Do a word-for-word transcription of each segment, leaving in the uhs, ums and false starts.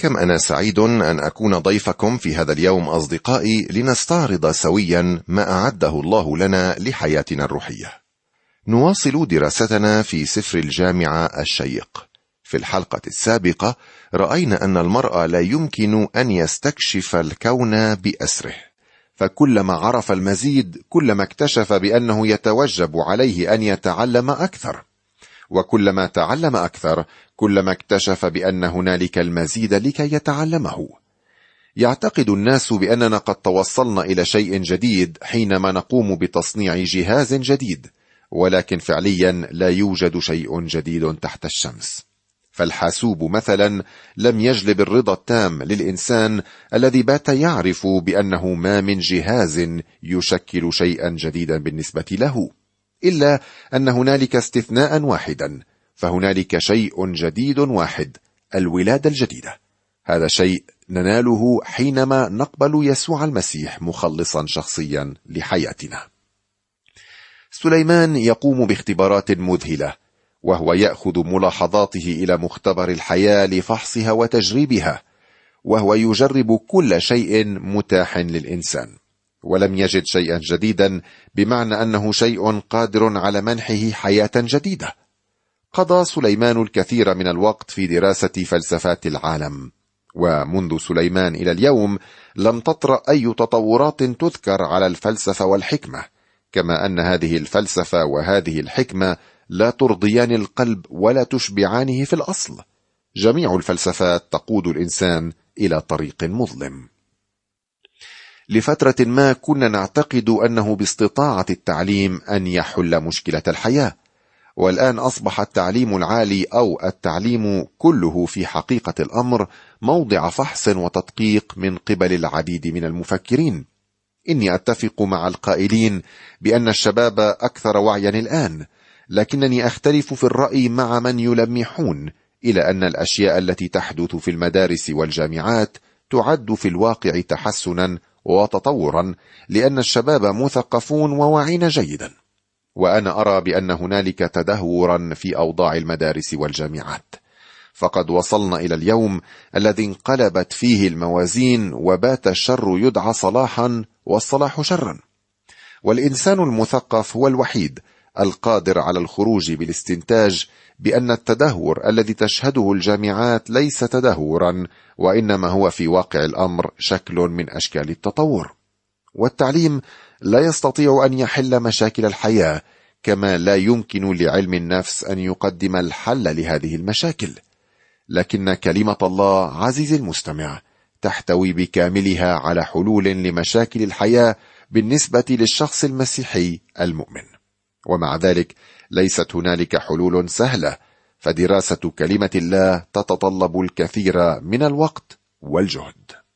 كم أنا سعيد أن أكون ضيفكم في هذا اليوم أصدقائي، لنستعرض سويا ما أعده الله لنا لحياتنا الروحية. نواصل دراستنا في سفر الجامعة الشيق. في الحلقة السابقة رأينا أن المرء لا يمكن أن يستكشف الكون بأسره، فكلما عرف المزيد كلما اكتشف بأنه يتوجب عليه أن يتعلم أكثر، وكلما تعلم أكثر كلما اكتشف بأن هنالك المزيد لكي يتعلمه. يعتقد الناس بأننا قد توصلنا إلى شيء جديد حينما نقوم بتصنيع جهاز جديد، ولكن فعليا لا يوجد شيء جديد تحت الشمس. فالحاسوب مثلا لم يجلب الرضا التام للإنسان الذي بات يعرف بأنه ما من جهاز يشكل شيئا جديدا بالنسبة له، إلا أن هنالك استثناء واحدا، فهنالك شيء جديد واحد: الولادة الجديدة. هذا شيء نناله حينما نقبل يسوع المسيح مخلصا شخصيا لحياتنا. سليمان يقوم باختبارات مذهلة، وهو يأخذ ملاحظاته إلى مختبر الحياة لفحصها وتجريبها، وهو يجرب كل شيء متاح للإنسان، ولم يجد شيئا جديدا بمعنى أنه شيء قادر على منحه حياة جديدة. قضى سليمان الكثير من الوقت في دراسة فلسفات العالم، ومنذ سليمان إلى اليوم لم تطرأ أي تطورات تذكر على الفلسفة والحكمة، كما أن هذه الفلسفة وهذه الحكمة لا ترضيان القلب ولا تشبعانه في الأصل. جميع الفلسفات تقود الإنسان إلى طريق مظلم. لفترة ما كنا نعتقد أنه باستطاعة التعليم أن يحل مشكلة الحياة، والآن أصبح التعليم العالي أو التعليم كله في حقيقة الأمر موضع فحص وتدقيق من قبل العديد من المفكرين. إني أتفق مع القائلين بأن الشباب أكثر وعيا الآن، لكنني أختلف في الرأي مع من يلمحون إلى أن الأشياء التي تحدث في المدارس والجامعات تعد في الواقع تحسنا وتطورا، لأن الشباب مثقفون وواعين جيدا. وأنا أرى بأن هنالك تدهورا في أوضاع المدارس والجامعات، فقد وصلنا إلى اليوم الذي انقلبت فيه الموازين، وبات الشر يدعى صلاحا والصلاح شرا، والإنسان المثقف هو الوحيد القادر على الخروج بالاستنتاج بأن التدهور الذي تشهده الجامعات ليس تدهورا، وإنما هو في واقع الأمر شكل من أشكال التطور. والتعليم لا يستطيع أن يحل مشاكل الحياة، كما لا يمكن لعلم النفس أن يقدم الحل لهذه المشاكل. لكن كلمة الله عزيزي المستمع تحتوي بكاملها على حلول لمشاكل الحياة بالنسبة للشخص المسيحي المؤمن. ومع ذلك ليست هنالك حلول سهلة، فدراسة كلمة الله تتطلب الكثير من الوقت والجهد.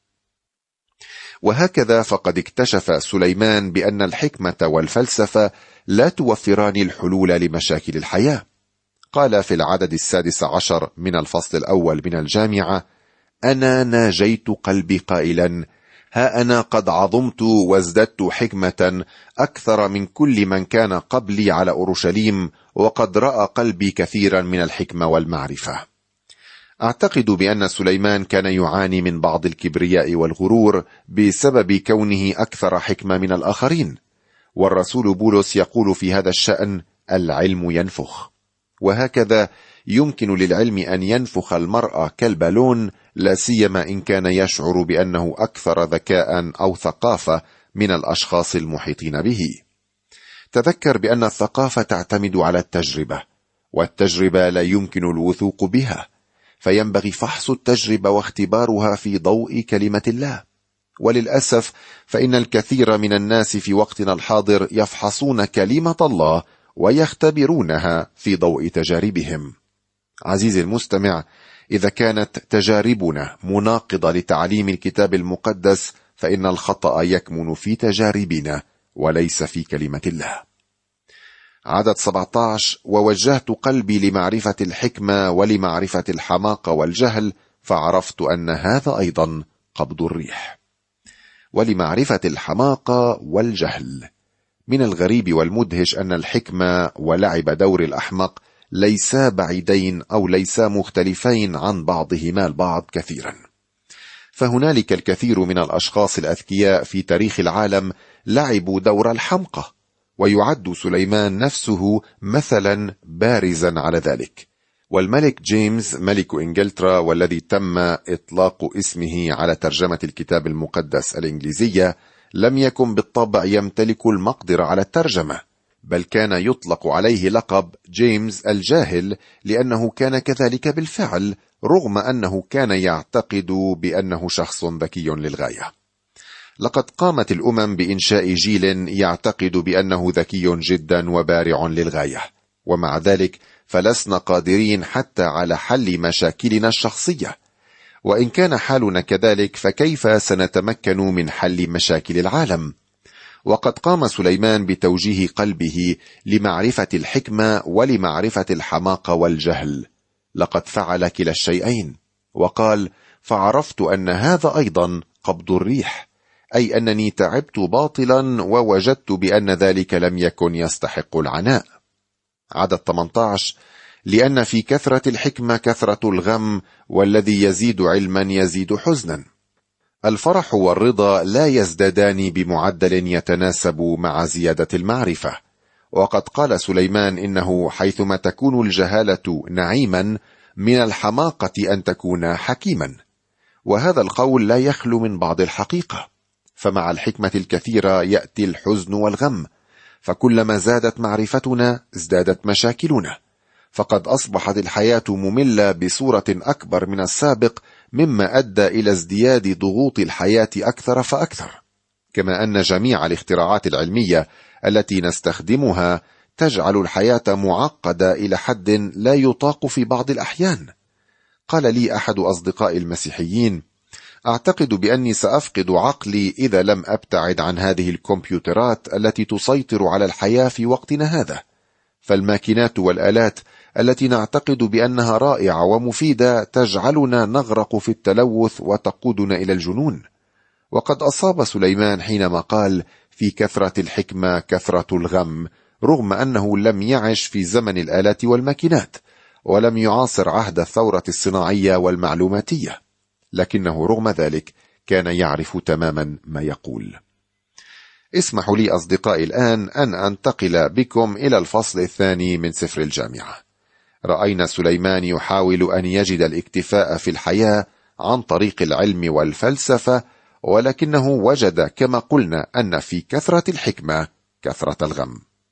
وهكذا فقد اكتشف سليمان بأن الحكمة والفلسفة لا توفران الحلول لمشاكل الحياة. قال في العدد السادس عشر من الفصل الأول من الجامعة: أنا ناجيت قلبي قائلا: ها أنا قد عظمت وازددت حكمة أكثر من كل من كان قبلي على أورشليم، وقد رأى قلبي كثيرا من الحكمة والمعرفة. أعتقد بأن سليمان كان يعاني من بعض الكبرياء والغرور بسبب كونه أكثر حكمة من الآخرين، والرسول بولس يقول في هذا الشأن: العلم ينفخ. وهكذا يمكن للعلم أن ينفخ المرء كالبالون، لا سيما إن كان يشعر بأنه أكثر ذكاء أو ثقافة من الأشخاص المحيطين به. تذكر بأن الثقافة تعتمد على التجربة، والتجربة لا يمكن الوثوق بها، فينبغي فحص التجربة واختبارها في ضوء كلمة الله. وللأسف فإن الكثير من الناس في وقتنا الحاضر يفحصون كلمة الله ويختبرونها في ضوء تجاربهم. عزيزي المستمع، إذا كانت تجاربنا مناقضة لتعليم الكتاب المقدس، فإن الخطأ يكمن في تجاربنا وليس في كلمة الله. عدد سبعة عشر: ووجهت قلبي لمعرفة الحكمة ولمعرفة الحماقة والجهل، فعرفت أن هذا أيضا قبض الريح. ولمعرفة الحماقة والجهل. من الغريب والمدهش أن الحكمة ولعب دور الأحمق ليسا بعيدين أو ليسا مختلفين عن بعضهما البعض كثيرا. فهنالك الكثير من الأشخاص الأذكياء في تاريخ العالم لعبوا دور الحمقى، ويعد سليمان نفسه مثلا بارزا على ذلك. والملك جيمس ملك إنجلترا، والذي تم إطلاق اسمه على ترجمة الكتاب المقدس الإنجليزية، لم يكن بالطبع يمتلك المقدرة على الترجمة، بل كان يطلق عليه لقب جيمس الجاهل، لأنه كان كذلك بالفعل، رغم أنه كان يعتقد بأنه شخص ذكي للغاية. لقد قامت الأمم بإنشاء جيل يعتقد بأنه ذكي جدا وبارع للغاية، ومع ذلك فلسنا قادرين حتى على حل مشاكلنا الشخصية. وإن كان حالنا كذلك، فكيف سنتمكن من حل مشاكل العالم؟ وقد قام سليمان بتوجيه قلبه لمعرفة الحكمة ولمعرفة الحماقة والجهل. لقد فعل كلا الشيئين، وقال: فعرفت أن هذا أيضا قبض الريح، أي أنني تعبت باطلا ووجدت بأن ذلك لم يكن يستحق العناء. عدد ثمانية عشر: لأن في كثرة الحكمة كثرة الغم، والذي يزيد علما يزيد حزنا. الفرح والرضا لا يزدادان بمعدل يتناسب مع زيادة المعرفة. وقد قال سليمان إنه حيثما تكون الجهالة نعيما، من الحماقة أن تكون حكيما. وهذا القول لا يخلو من بعض الحقيقة، فمع الحكمة الكثيرة يأتي الحزن والغم، فكلما زادت معرفتنا ازدادت مشاكلنا، فقد أصبحت الحياة مملة بصورة أكبر من السابق، مما أدى إلى ازدياد ضغوط الحياة أكثر فأكثر. كما أن جميع الاختراعات العلمية التي نستخدمها تجعل الحياة معقدة إلى حد لا يطاق في بعض الأحيان. قال لي أحد أصدقائي المسيحيين: أعتقد بأني سأفقد عقلي إذا لم أبتعد عن هذه الكمبيوترات التي تسيطر على الحياة في وقتنا هذا. فالماكينات والآلات التي نعتقد بأنها رائعة ومفيدة تجعلنا نغرق في التلوث وتقودنا إلى الجنون. وقد أصاب سليمان حينما قال: في كثرة الحكمة كثرة الغم، رغم أنه لم يعش في زمن الآلات والماكينات، ولم يعاصر عهد الثورة الصناعية والمعلوماتية، لكنه رغم ذلك كان يعرف تماما ما يقول. اسمحوا لي أصدقائي الآن أن أنتقل بكم إلى الفصل الثاني من سفر الجامعة. رأينا سليمان يحاول أن يجد الاكتفاء في الحياة عن طريق العلم والفلسفة، ولكنه وجد كما قلنا أن في كثرة الحكمة كثرة الغم.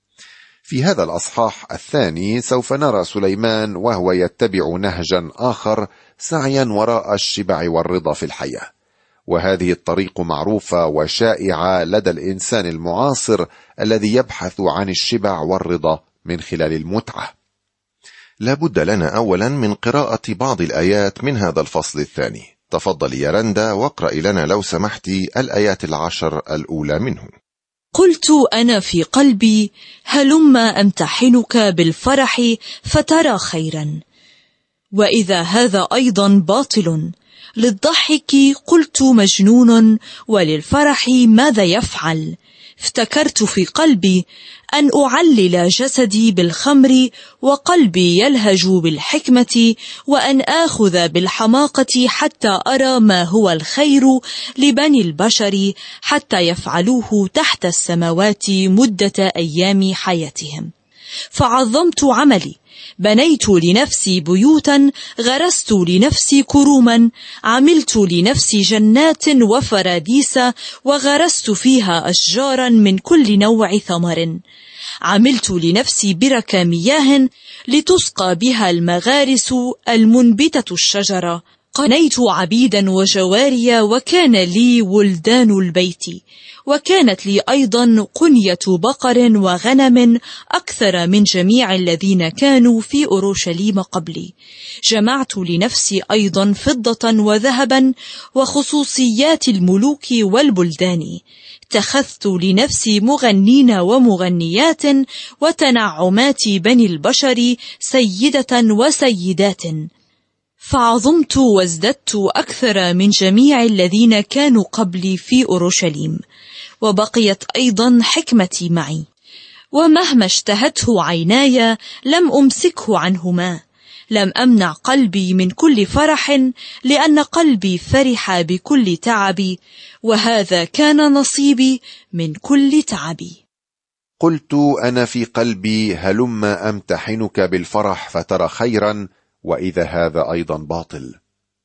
في هذا الأصحاح الثاني سوف نرى سليمان وهو يتبع نهجا آخر سعيا وراء الشبع والرضا في الحياة، وهذه الطريق معروفة وشائعة لدى الإنسان المعاصر الذي يبحث عن الشبع والرضا من خلال المتعة. لا بد لنا أولا من قراءة بعض الآيات من هذا الفصل الثاني. تفضل يا رندا واقرأي لنا لو سمحتي الآيات العشر الأولى منه. قلت أنا في قلبي: هلم أمتحنك بالفرح فترى خيرا، وإذا هذا أيضا باطل. للضحك قلت مجنون، وللفرح ماذا يفعل؟ افتكرت في قلبي أن أعلل جسدي بالخمر، وقلبي يلهج بالحكمة، وأن آخذ بالحماقة حتى أرى ما هو الخير لبني البشر، حتى يفعلوه تحت السماوات مدة أيام حياتهم. فعظمت عملي، بنيت لنفسي بيوتا، غرست لنفسي كروما، عملت لنفسي جنات وفراديس، وغرست فيها أشجارا من كل نوع ثمر. عملت لنفسي برك مياه لتسقى بها المغارس المنبتة الشجرة. قنيت عبيدا وجواريا، وكان لي ولدان البيت، وكانت لي أيضا قنية بقر وغنم أكثر من جميع الذين كانوا في أورشليم قبلي. جمعت لنفسي أيضا فضة وذهبا وخصوصيات الملوك والبلدان. اتخذت لنفسي مغنين ومغنيات وتنعمات بني البشر سيدة وسيدات. فعظمت وازددت أكثر من جميع الذين كانوا قبلي في أورشليم، وبقيت أيضا حكمتي معي، ومهما اشتهته عيناي لم أمسكه عنهما. لم أمنع قلبي من كل فرح لأن قلبي فرح بكل تعبي، وهذا كان نصيبي من كل تعبي. قلت أنا في قلبي هلم أمتحنك بالفرح فترى خيرا، وإذا هذا أيضا باطل.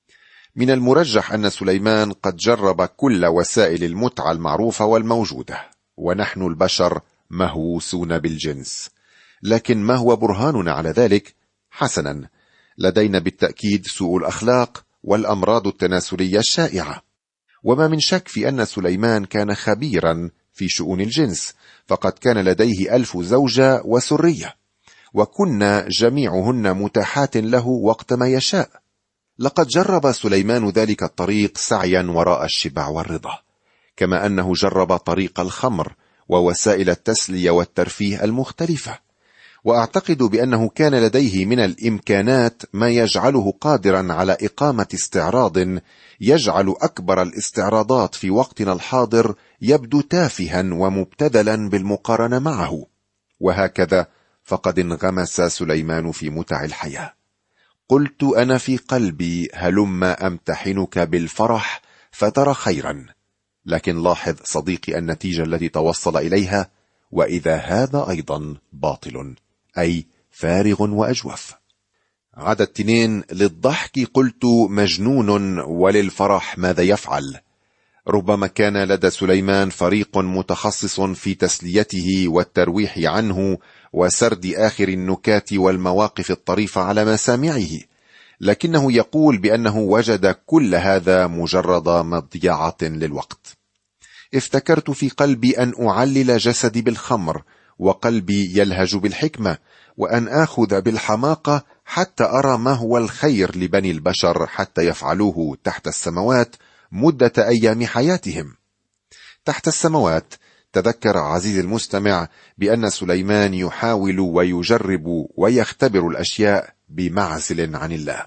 من المرجح أن سليمان قد جرب كل وسائل المتعة المعروفة والموجودة، ونحن البشر مهووسون بالجنس. لكن ما هو برهاننا على ذلك؟ حسنا، لدينا بالتأكيد سوء الأخلاق والأمراض التناسلية الشائعة. وما من شك في أن سليمان كان خبيرا في شؤون الجنس، فقد كان لديه ألف زوجة وسرية، وكنا جميعهن متاحات له وقت ما يشاء. لقد جرب سليمان ذلك الطريق سعيا وراء الشبع والرضا، كما أنه جرب طريق الخمر ووسائل التسلية والترفيه المختلفة. وأعتقد بأنه كان لديه من الإمكانات ما يجعله قادرا على إقامة استعراض يجعل أكبر الاستعراضات في وقتنا الحاضر يبدو تافها ومبتذلا بالمقارنة معه. وهكذا فقد انغمس سليمان في متع الحياة. قلت أنا في قلبي هلم أمتحنك بالفرح فترى خيرا. لكن لاحظ صديقي النتيجة التي توصل إليها: وإذا هذا أيضا باطل، أي فارغ وأجوف. عدد اثنين: للضحك قلت مجنون، وللفرح ماذا يفعل؟ ربما كان لدى سليمان فريق متخصص في تسليته والترويح عنه وسرد آخر النكات والمواقف الطريفة على مسامعه، لكنه يقول بأنه وجد كل هذا مجرد مضيعة للوقت. افتكرت في قلبي أن أعلل جسدي بالخمر، وقلبي يلهج بالحكمة، وأن آخذ بالحماقة حتى أرى ما هو الخير لبني البشر حتى يفعلوه تحت السماوات مدة أيام حياتهم. تحت السماوات، تذكر عزيزي المستمع بأن سليمان يحاول ويجرب ويختبر الأشياء بمعزل عن الله.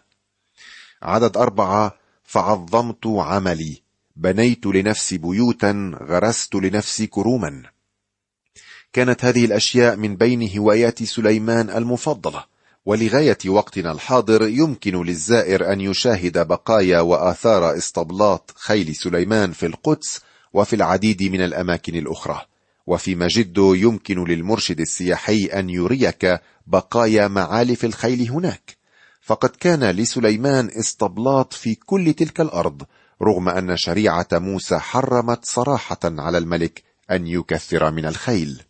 عدد أربعة: فعظمت عملي، بنيت لنفسي بيوتا، غرست لنفسي كروما. كانت هذه الأشياء من بين هوايات سليمان المفضلة، ولغاية وقتنا الحاضر يمكن للزائر أن يشاهد بقايا وآثار اسطبلات خيل سليمان في القدس وفي العديد من الأماكن الأخرى. وفي مجده يمكن للمرشد السياحي أن يريك بقايا معالف الخيل هناك. فقد كان لسليمان اسطبلات في كل تلك الأرض، رغم أن شريعة موسى حرمت صراحة على الملك أن يكثر من الخيل.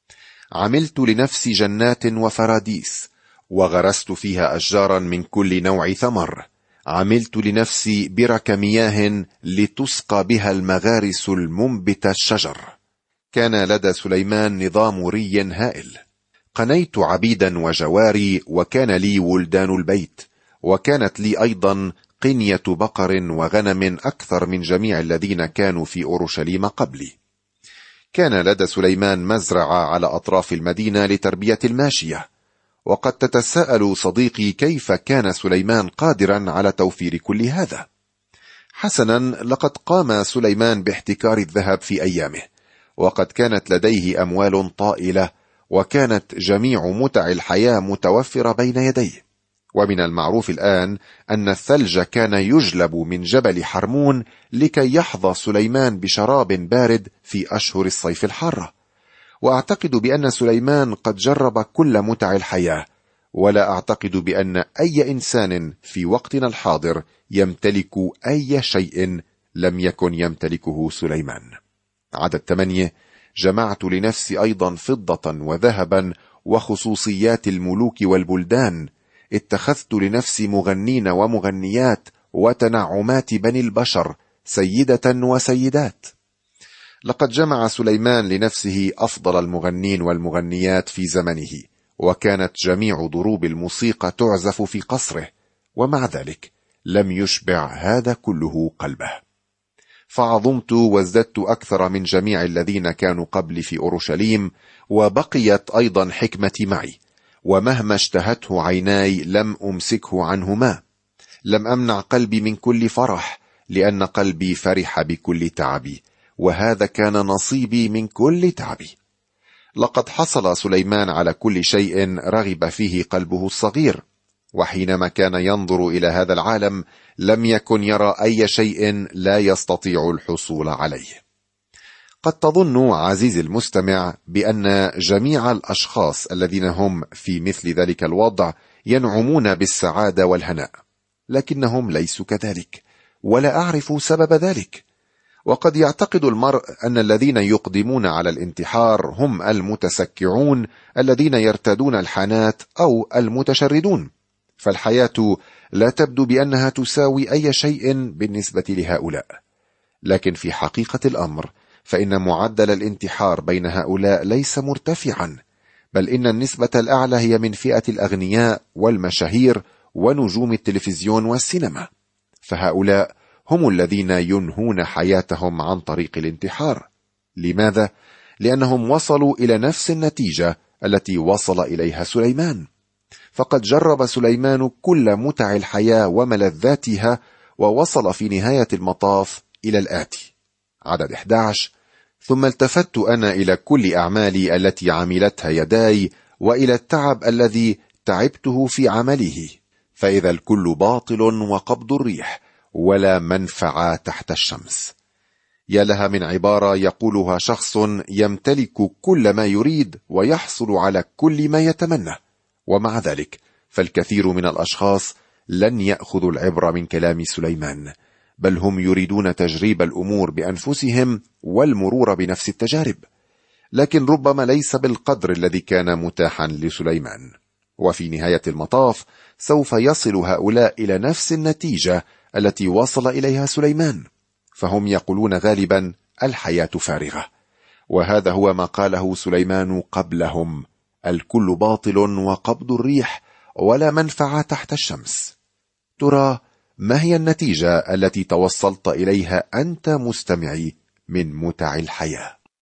عملت لنفسي جنات وفراديس، وغرست فيها أشجارا من كل نوع ثمر. عملت لنفسي برك مياه لتسقى بها المغارس المنبت الشجر. كان لدى سليمان نظام ري هائل. قنيت عبيدا وجواري، وكان لي ولدان البيت، وكانت لي أيضا قنية بقر وغنم أكثر من جميع الذين كانوا في أورشليم قبلي. كان لدى سليمان مزرعة على أطراف المدينة لتربية الماشية. وقد تتساءل صديقي كيف كان سليمان قادرا على توفير كل هذا؟ حسنا، لقد قام سليمان باحتكار الذهب في أيامه، وقد كانت لديه أموال طائلة، وكانت جميع متع الحياة متوفرة بين يديه. ومن المعروف الآن أن الثلج كان يجلب من جبل حرمون لكي يحظى سليمان بشراب بارد في أشهر الصيف الحارة. وأعتقد بأن سليمان قد جرب كل متع الحياة، ولا أعتقد بأن أي إنسان في وقتنا الحاضر يمتلك أي شيء لم يكن يمتلكه سليمان. عدد ثمانية: جمعت لنفسي أيضا فضة وذهبا وخصوصيات الملوك والبلدان. اتخذت لنفسي مغنين ومغنيات وتنعمات بني البشر، سيدة وسيدات. لقد جمع سليمان لنفسه أفضل المغنين والمغنيات في زمنه، وكانت جميع ضروب الموسيقى تعزف في قصره، ومع ذلك لم يشبع هذا كله قلبه. فعظمت وازددت أكثر من جميع الذين كانوا قبلي في أورشليم، وبقيت أيضا حكمتي معي، ومهما اشتهته عيناي لم أمسكه عنهما. لم أمنع قلبي من كل فرح، لأن قلبي فرح بكل تعبي، وهذا كان نصيبي من كل تعبي. لقد حصل سليمان على كل شيء رغب فيه قلبه الصغير، وحينما كان ينظر إلى هذا العالم لم يكن يرى أي شيء لا يستطيع الحصول عليه. قد تظن عزيزي المستمع بأن جميع الأشخاص الذين هم في مثل ذلك الوضع ينعمون بالسعادة والهناء، لكنهم ليسوا كذلك، ولا أعرف سبب ذلك. وقد يعتقد المرء أن الذين يقدمون على الانتحار هم المتسكعون الذين يرتدون الحانات أو المتشردون، فالحياة لا تبدو بأنها تساوي أي شيء بالنسبة لهؤلاء. لكن في حقيقة الأمر فإن معدل الانتحار بين هؤلاء ليس مرتفعا، بل إن النسبة الأعلى هي من فئة الأغنياء والمشاهير ونجوم التلفزيون والسينما، فهؤلاء هم الذين ينهون حياتهم عن طريق الانتحار. لماذا؟ لأنهم وصلوا إلى نفس النتيجة التي وصل إليها سليمان. فقد جرب سليمان كل متع الحياة وملذاتها، ووصل في نهاية المطاف إلى الآتي: عدد أحد عشر: ثم التفت أنا إلى كل أعمالي التي عملتها يداي، وإلى التعب الذي تعبته في عمله، فإذا الكل باطل وقبض الريح، ولا منفعة تحت الشمس. يا لها من عبارة يقولها شخص يمتلك كل ما يريد ويحصل على كل ما يتمنى، ومع ذلك فالكثير من الأشخاص لن يأخذوا العبرة من كلام سليمان، بل هم يريدون تجريب الأمور بأنفسهم والمرور بنفس التجارب، لكن ربما ليس بالقدر الذي كان متاحا لسليمان. وفي نهاية المطاف سوف يصل هؤلاء إلى نفس النتيجة التي وصل إليها سليمان، فهم يقولون غالبا الحياة فارغة، وهذا هو ما قاله سليمان قبلهم: الكل باطل وقبض الريح، ولا منفعة تحت الشمس. ترى ما هي النتيجة التي توصلت إليها أنت مستمعي من متع الحياة؟